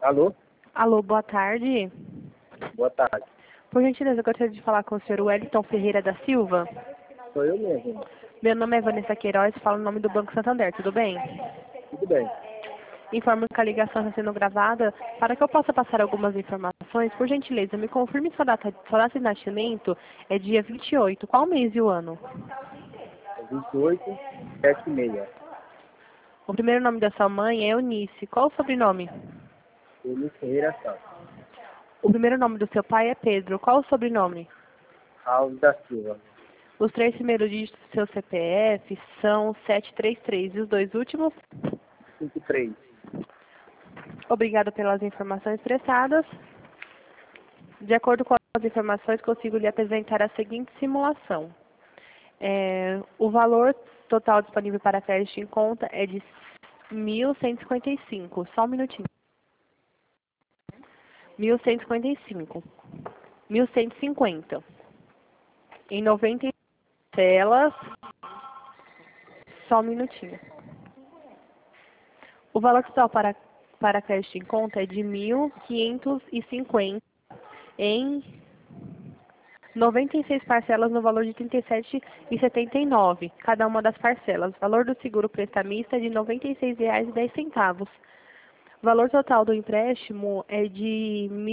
Alô? Alô, boa tarde. Boa tarde. Por gentileza, eu gostaria de falar com o senhor Wellington Ferreira da Silva. Sou eu mesmo. Meu nome é Vanessa Queiroz, falo em nome do Banco Santander, tudo bem? Tudo bem. Informo que a ligação está sendo gravada. Para que eu possa passar algumas informações, por gentileza, me confirme sua data de nascimento é dia 28. Qual mês e o ano? É 28, 76. O primeiro nome da sua mãe é Eunice. Qual o sobrenome? Luiz Ferreira Santos. O primeiro nome do seu pai é Pedro. Qual o sobrenome? Raul da Silva. Os 3 primeiros dígitos do seu CPF são 733 e os 2 últimos? 53. Obrigada pelas informações prestadas. De acordo com as informações, consigo lhe apresentar a seguinte simulação. O valor total disponível para crédito em conta é de 1.155. Só um minutinho. 1.155. 1.150. Em 90 telas. Só um minutinho. O valor total para crédito em conta é de 1.550 em 96 parcelas no valor de R$ 37,79, cada uma das parcelas. O valor do seguro prestamista é de R$ 96,10. O valor total do empréstimo é de R$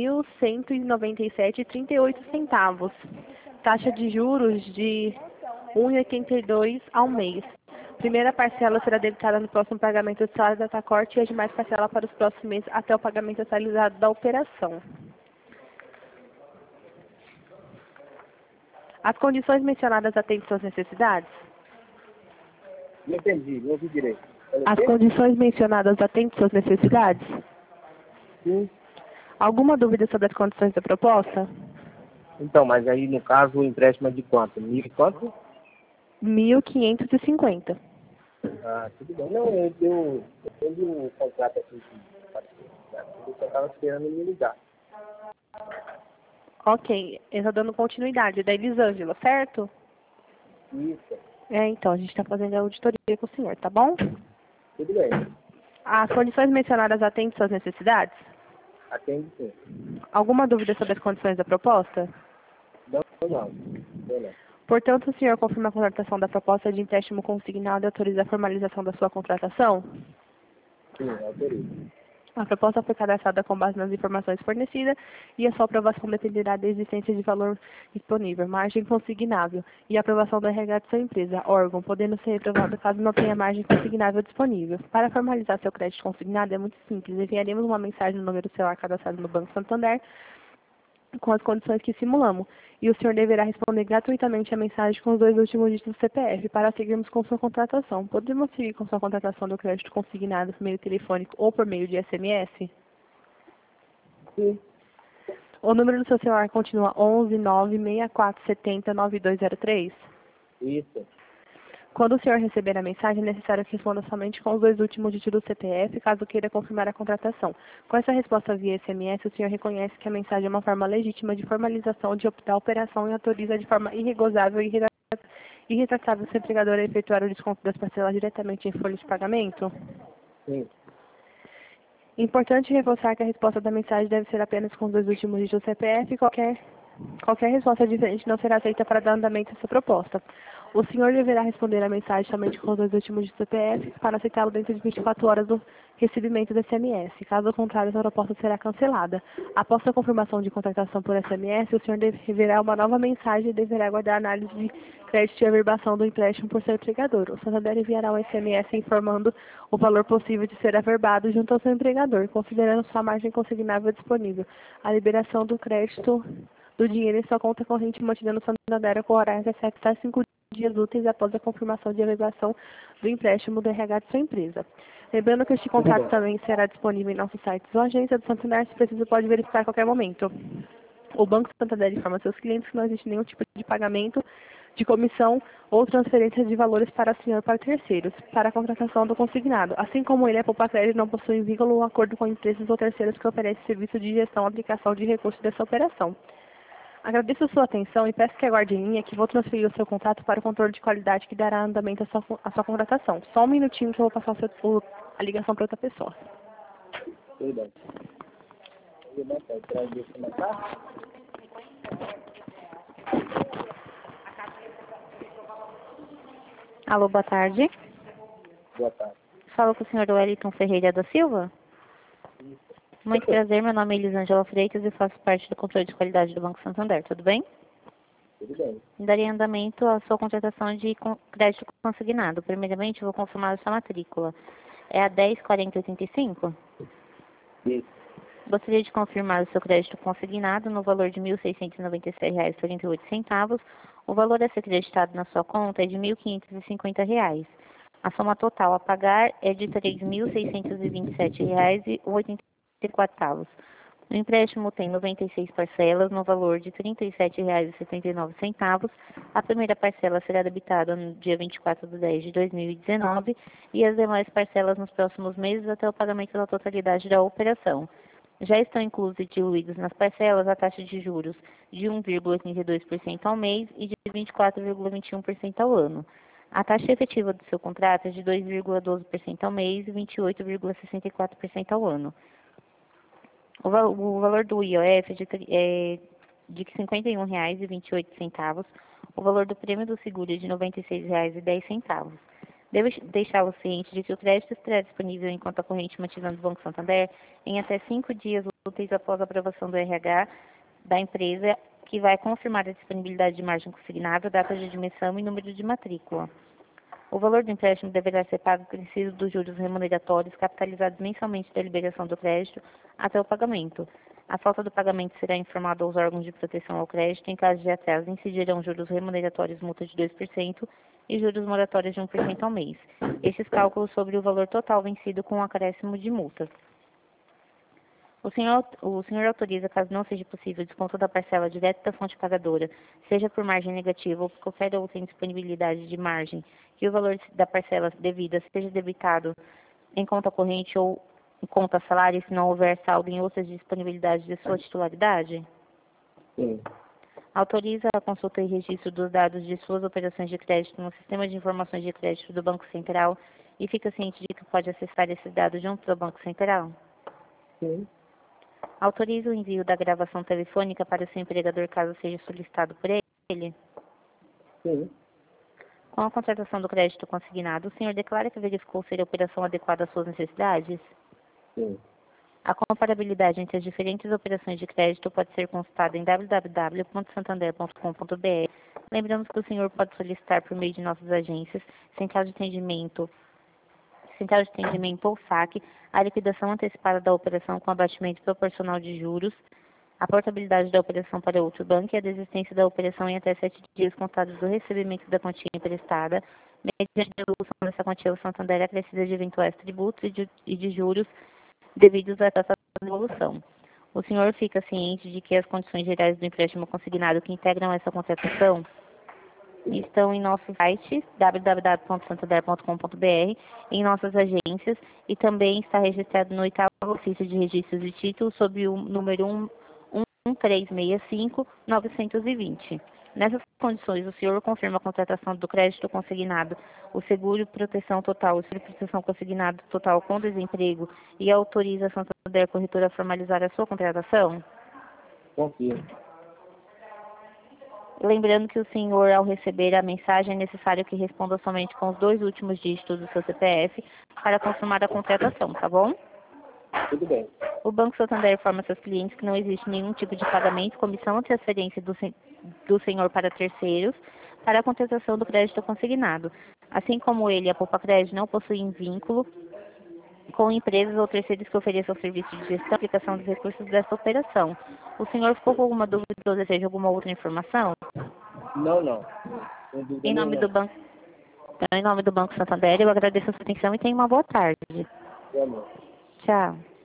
1.197,38. Taxa de juros de 1,82 ao mês. Primeira parcela será debitada no próximo pagamento do salário da datacorte e as demais parcelas para os próximos meses até o pagamento totalizado da operação. As condições mencionadas atendem suas necessidades? Não entendi, não ouvi direito. As condições mencionadas atendem suas necessidades? Sim. Alguma dúvida sobre as condições da proposta? Então, mas aí no caso o empréstimo é de quanto? 1.000 e quanto? 1.550. Ah, tudo bem. Não, eu tenho um contrato aqui eu só estava esperando me ligar. Ok, eu estou dando continuidade. Da Elisângela, certo? Isso. Então, a gente está fazendo a auditoria com o senhor, tá bom? Tudo bem. As condições mencionadas atendem suas necessidades? Atende sim. Alguma dúvida sobre as condições da proposta? Não. Não. Portanto, o senhor confirma a contratação da proposta de empréstimo consignado e autoriza a formalização da sua contratação? Sim, autorizo. A proposta foi cadastrada com base nas informações fornecidas e a sua aprovação dependerá da existência de valor disponível, margem consignável e a aprovação do RH de sua empresa, órgão, podendo ser reprovado caso não tenha margem consignável disponível. Para formalizar seu crédito consignado é muito simples. Enviaremos uma mensagem no número celular cadastrado no Banco Santander com as condições que simulamos, e o senhor deverá responder gratuitamente a mensagem com os 2 últimos dígitos do CPF para seguirmos com sua contratação. Podemos seguir com sua contratação do crédito consignado por meio telefônico ou por meio de SMS? Sim. O número do seu celular continua 11 964 70 9203? Isso. Quando o senhor receber a mensagem, é necessário que responda somente com os 2 últimos dígitos do CPF, caso queira confirmar a contratação. Com essa resposta via SMS, o senhor reconhece que a mensagem é uma forma legítima de formalização da operação e autoriza de forma irrecusável e irretratável o seu empregador a efetuar o desconto das parcelas diretamente em folha de pagamento? Sim. Importante reforçar que a resposta da mensagem deve ser apenas com os 2 últimos dígitos do CPF e qualquer resposta diferente não será aceita para dar andamento a sua proposta. O senhor deverá responder a mensagem somente com os 2 últimos dígitos do CPF para aceitá-lo dentro de 24 horas do recebimento do SMS. Caso contrário, a proposta será cancelada. Após a confirmação de contratação por SMS, o senhor deverá uma nova mensagem e deverá aguardar a análise de crédito e averbação do empréstimo por seu empregador. O Santander enviará um SMS informando o valor possível de ser averbado junto ao seu empregador, considerando sua margem consignável disponível. A liberação do crédito do dinheiro em sua conta corrente mantida no Santander ocorrerá até 5 dias úteis após a confirmação de averbação do empréstimo do RH de sua empresa. Lembrando que este contrato também será disponível em nosso site ou agência do Santander, se preciso pode verificar a qualquer momento. O Banco Santander informa seus clientes que não existe nenhum tipo de pagamento de comissão ou transferência de valores para o senhor ou para terceiros, para a contratação do consignado. Assim como ele, a Poupa Crédito não possui vínculo ou acordo com empresas ou terceiros que oferecem serviço de gestão e aplicação de recursos dessa operação. Agradeço a sua atenção e peço que aguarde em linha que vou transferir o seu contato para o controle de qualidade que dará andamento à sua contratação. Só um minutinho que eu vou passar a ligação para outra pessoa. Tudo bem. Eu não sei, para ver se não tá. Alô, boa tarde. Boa tarde. Falo com o senhor Wellington Ferreira da Silva. Muito prazer, meu nome é Elisângela Freitas e faço parte do controle de qualidade do Banco Santander, tudo bem? Tudo bem. Daria andamento à sua contratação de crédito consignado. Primeiramente, vou confirmar a sua matrícula. É a 104085? Isso. Gostaria de confirmar o seu crédito consignado no valor de R$ 1.696,38. O valor a ser creditado na sua conta é de R$ 1.550. A soma total a pagar é de R$ 3.627,84. O empréstimo tem 96 parcelas no valor de R$ 37,79. A primeira parcela será debitada no dia 24/10/2019 e as demais parcelas nos próximos meses até o pagamento da totalidade da operação. Já estão inclusos e diluídos nas parcelas a taxa de juros de 1,32% ao mês e de 24,21% ao ano. A taxa efetiva do seu contrato é de 2,12% ao mês e 28,64% ao ano. O valor do IOF é de R$ 51,28. O valor do prêmio do seguro é de R$ 96,10. Devo deixá-lo ciente de que o crédito estará disponível em conta corrente mantivendo o Banco Santander em até 5 dias úteis após a aprovação do RH da empresa, que vai confirmar a disponibilidade de margem consignada, data de admissão e número de matrícula. O valor do empréstimo deverá ser pago acrescido dos juros remuneratórios capitalizados mensalmente da liberação do crédito até o pagamento. A falta do pagamento será informada aos órgãos de proteção ao crédito. Em caso de atraso, incidirão juros remuneratórios multa de 2% e juros moratórios de 1% ao mês. Estes cálculos sobre o valor total vencido com um acréscimo de multa. O senhor autoriza, caso não seja possível, o desconto da parcela direto da fonte pagadora, seja por margem negativa ou por qualquer outra indisponibilidade de margem, que o valor da parcela devida seja debitado em conta corrente ou em conta salário, se não houver saldo em outras disponibilidades de sua titularidade? Sim. Autoriza a consulta e registro dos dados de suas operações de crédito no Sistema de Informações de Crédito do Banco Central e fica ciente de que pode acessar esses dados junto ao Banco Central? Sim. Autoriza o envio da gravação telefônica para o seu empregador caso seja solicitado por ele? Sim. Com a contratação do crédito consignado, o senhor declara que verificou ser a operação adequada às suas necessidades? Sim. A comparabilidade entre as diferentes operações de crédito pode ser consultada em www.santander.com.br. Lembramos que o senhor pode solicitar por meio de nossas agências, central de atendimento ou saque, a liquidação antecipada da operação com abatimento proporcional de juros, a portabilidade da operação para outro banco e a desistência da operação em até 7 dias contados do recebimento da quantia emprestada, mediante devolução dessa quantia ao Santander acrescida de eventuais tributos e de juros devidos a essa devolução. O senhor fica ciente de que as condições gerais do empréstimo consignado que integram essa contratação estão em nosso site www.santander.com.br, em nossas agências e também está registrado no 8º ofício de registros de títulos sob o número 1365920. Nessas condições, o senhor confirma a contratação do crédito consignado, o seguro proteção total, o seguro proteção consignado total com desemprego e autoriza a Santander Corretora a formalizar a sua contratação? Confirmo. Lembrando que o senhor, ao receber a mensagem, é necessário que responda somente com os 2 últimos dígitos do seu CPF para confirmar a contratação, tá bom? Tudo bem. O Banco Santander informa seus clientes que não existe nenhum tipo de pagamento, comissão ou transferência do senhor para terceiros para a contratação do crédito consignado. Assim como ele, a Poupa Crédito não possuem vínculo com empresas ou terceiros que ofereçam serviço de gestão e aplicação dos recursos dessa operação. O senhor ficou com alguma dúvida ou deseja alguma outra informação? Não, não. Sem dúvida Em nome nenhuma. do Banco Santander, eu agradeço a sua atenção e tenha uma boa tarde. Boa noite. Tchau.